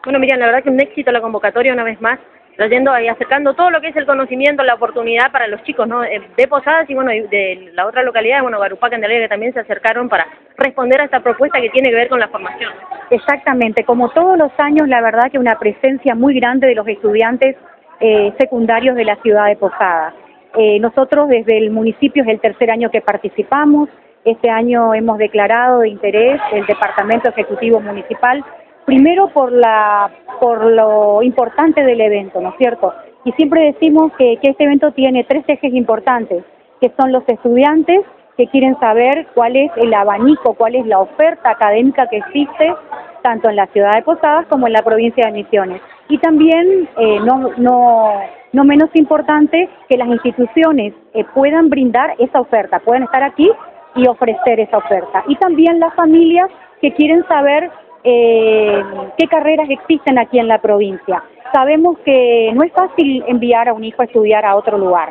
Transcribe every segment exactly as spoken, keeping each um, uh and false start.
Bueno, Miriam, la verdad que un éxito la convocatoria una vez más, trayendo y acercando todo lo que es el conocimiento, la oportunidad para los chicos, ¿no? De Posadas y bueno, de la otra localidad, bueno, Garupá, Candelaria, que también se acercaron para responder a esta propuesta que tiene que ver con la formación. Exactamente, como todos los años, la verdad que una presencia muy grande de los estudiantes eh, secundarios de la ciudad de Posadas. Eh, nosotros desde el municipio es el tercer año que participamos, este año hemos declarado de interés el Departamento Ejecutivo Municipal, primero por la por lo importante del evento, ¿no es cierto? Y siempre decimos que, que este evento tiene tres ejes importantes, que son los estudiantes que quieren saber cuál es el abanico, cuál es la oferta académica que existe, tanto en la ciudad de Posadas como en la provincia de Misiones. Y también, eh, no, no, no menos importante, que las instituciones eh, puedan brindar esa oferta, puedan estar aquí y ofrecer esa oferta. Y también las familias que quieren saber Eh, qué carreras existen aquí en la provincia. Sabemos que no es fácil enviar a un hijo a estudiar a otro lugar,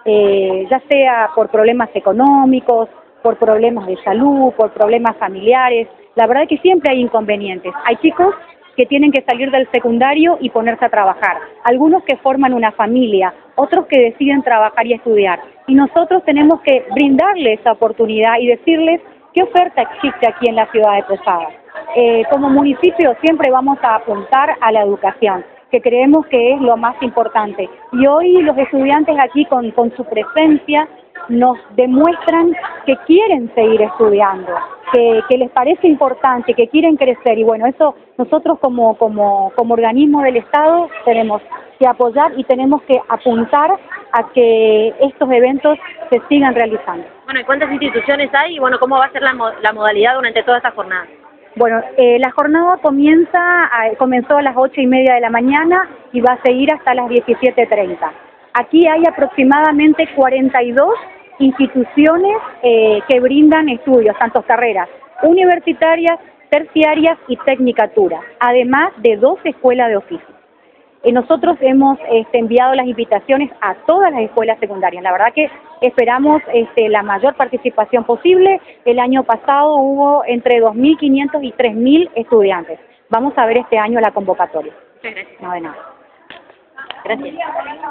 eh, ya sea por problemas económicos, por problemas de salud, por problemas familiares. La verdad es que siempre hay inconvenientes. Hay chicos que tienen que salir del secundario y ponerse a trabajar, algunos que forman una familia, otros que deciden trabajar y estudiar. Y nosotros tenemos que brindarles esa oportunidad y decirles qué oferta existe aquí en la ciudad de Posadas. Eh, como municipio siempre vamos a apuntar a la educación, que creemos que es lo más importante. Y hoy los estudiantes aquí con, con su presencia nos demuestran que quieren seguir estudiando, que, que les parece importante, que quieren crecer. Y bueno, eso nosotros como, como, como organismo del Estado tenemos que apoyar y tenemos que apuntar a que estos eventos se sigan realizando. Bueno, ¿y cuántas instituciones hay? Y bueno, ¿cómo va a ser la, la modalidad durante toda esta jornada? Bueno, eh, la jornada comienza a, comenzó a las ocho y media de la mañana y va a seguir hasta las diecisiete treinta. Aquí hay aproximadamente cuarenta y dos instituciones eh, que brindan estudios, tanto carreras universitarias, terciarias y tecnicaturas, además de dos escuelas de oficio. Eh, nosotros hemos este, enviado las invitaciones a todas las escuelas secundarias. La verdad que esperamos este, la mayor participación posible. El año pasado hubo entre dos mil quinientos y tres mil estudiantes. Vamos a ver este año la convocatoria. Muchas gracias. No, de nada. Gracias.